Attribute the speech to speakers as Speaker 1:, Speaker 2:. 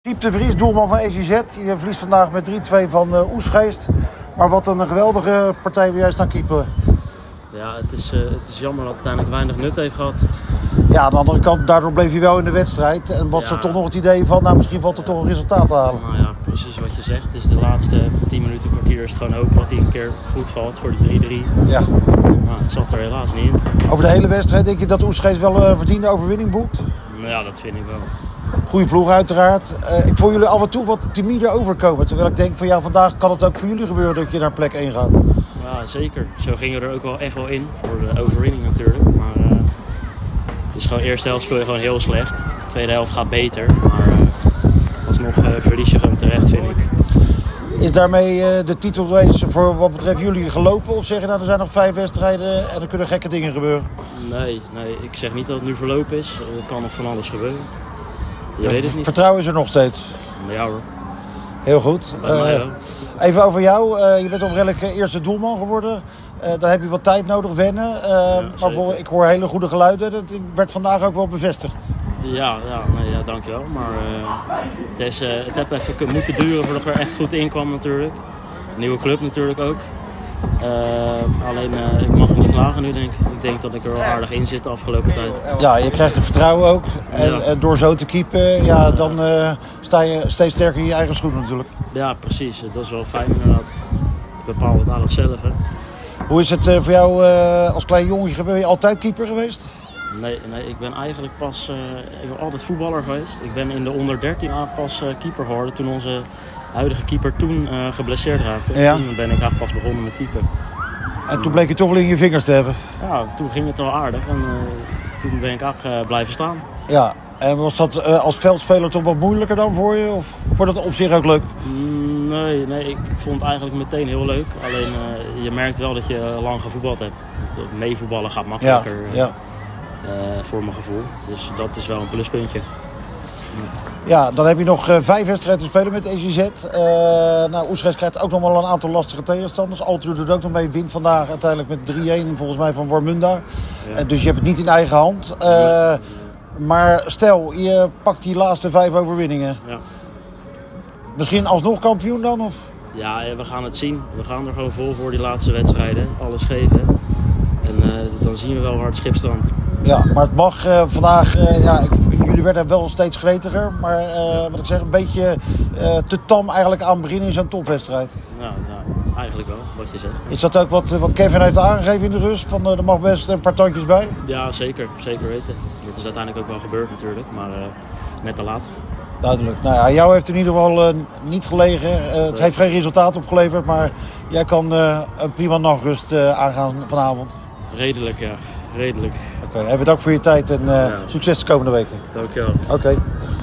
Speaker 1: Diep de Vries, doelman van ECZ. Je verliest vandaag met 3-2 van Oesgeest. Maar wat een geweldige partij waar jij staan keeper.
Speaker 2: Ja, het is jammer dat het uiteindelijk weinig nut heeft gehad.
Speaker 1: Ja, aan de andere kant, daardoor bleef je wel in de wedstrijd. En was er toch nog het idee van, nou misschien valt er toch een resultaat te halen.
Speaker 2: Nou ja, precies wat je zegt. Het is de laatste 10 minuten, kwartier is het gewoon hopen dat hij een keer goed valt voor de 3-3.
Speaker 1: Ja.
Speaker 2: Maar het zat er helaas niet in.
Speaker 1: Over de hele wedstrijd denk je dat Oesgeest wel een verdiende overwinning boekt?
Speaker 2: Nou ja, dat vind ik wel.
Speaker 1: Goeie ploeg uiteraard. Ik vond jullie af en toe wat timide overkomen. Terwijl ik denk van ja, vandaag kan het ook voor jullie gebeuren dat je naar plek 1 gaat.
Speaker 2: Ja, zeker. Zo gingen we er ook wel echt wel in. Voor de overwinning natuurlijk. Maar het is gewoon, de eerste helft speel je gewoon heel slecht. De tweede helft gaat beter. Maar alsnog verlies je gewoon terecht, vind ik.
Speaker 1: Is daarmee de titelrace voor wat betreft jullie gelopen? Of zeg je nou, er zijn nog 5 wedstrijden en er kunnen gekke dingen gebeuren?
Speaker 2: Nee, ik zeg niet dat het nu verlopen is. Er kan nog van alles gebeuren. Je weet het niet.
Speaker 1: Vertrouwen is er nog steeds?
Speaker 2: Ja hoor.
Speaker 1: Heel goed. Even over jou. Je bent op redelijk eerste doelman geworden. Daar heb je wat tijd nodig, wennen. Maar ik hoor hele goede geluiden. Dat werd vandaag ook wel bevestigd.
Speaker 2: Ja, dankjewel. Maar het heeft even moeten duren voordat ik er echt goed in kwam natuurlijk. Nieuwe club natuurlijk ook. Alleen ik mag niet klagen nu, denk ik. Ik denk dat ik er wel aardig in zit de afgelopen tijd.
Speaker 1: Ja, je krijgt het vertrouwen ook. En door zo te keepen, dan sta je steeds sterker in je eigen schoen natuurlijk.
Speaker 2: Ja, precies. Dat is wel fijn inderdaad. Ik bepaal het eigenlijk zelf. Hè.
Speaker 1: Hoe is het voor jou als klein jongetje? Ben je altijd keeper geweest?
Speaker 2: Nee, ik ben eigenlijk pas... ik ben altijd voetballer geweest. Ik ben in de onder 13 pas keeper geworden toen onze huidige keeper toen geblesseerd raakte.
Speaker 1: Ja.
Speaker 2: Toen ben ik eigenlijk pas begonnen met keeper.
Speaker 1: En toen bleek je toch wel in je vingers te hebben?
Speaker 2: Ja, toen ging het wel aardig en toen ben ik eigenlijk blijven staan.
Speaker 1: Ja, en was dat als veldspeler toch wat moeilijker dan voor je? Of vond dat op zich ook leuk?
Speaker 2: Nee, ik vond het eigenlijk meteen heel leuk. Alleen je merkt wel dat je lang gevoetbald hebt. Meevoetballen gaat makkelijker voor mijn gevoel. Dus dat is wel een pluspuntje.
Speaker 1: Ja, dan heb je nog 5 wedstrijden te spelen met ECZ. Oesgeest krijgt ook nog wel een aantal lastige tegenstanders. Altru doet ook nog mee, wint vandaag uiteindelijk met 3-1 volgens mij van Warmunda. Ja. Dus je hebt het niet in eigen hand. Maar stel, je pakt die laatste 5 overwinningen. Ja. Misschien alsnog kampioen dan? Of?
Speaker 2: Ja, we gaan het zien. We gaan er gewoon vol voor die laatste wedstrijden. Alles geven. En dan zien we wel waar het schip strandt.
Speaker 1: Ja, maar het mag vandaag... jullie werden wel steeds gretiger. Maar wat ik zeg, een beetje te tam eigenlijk aan het begin in zo'n topwedstrijd.
Speaker 2: Ja, eigenlijk wel, wat je zegt.
Speaker 1: Is dat ook wat Kevin heeft aangegeven in de rust? Van er mag best een paar tandjes bij?
Speaker 2: Ja, zeker weten. Dat is uiteindelijk ook wel gebeurd natuurlijk. Maar net te laat.
Speaker 1: Duidelijk. Nou ja, jou heeft in ieder geval niet gelegen. Het heeft geen resultaat opgeleverd. Maar jij kan een prima nachtrust aangaan vanavond.
Speaker 2: Redelijk, ja. Redelijk.
Speaker 1: Oké, bedankt voor je tijd en succes de komende weken.
Speaker 2: Dankjewel.
Speaker 1: Oké.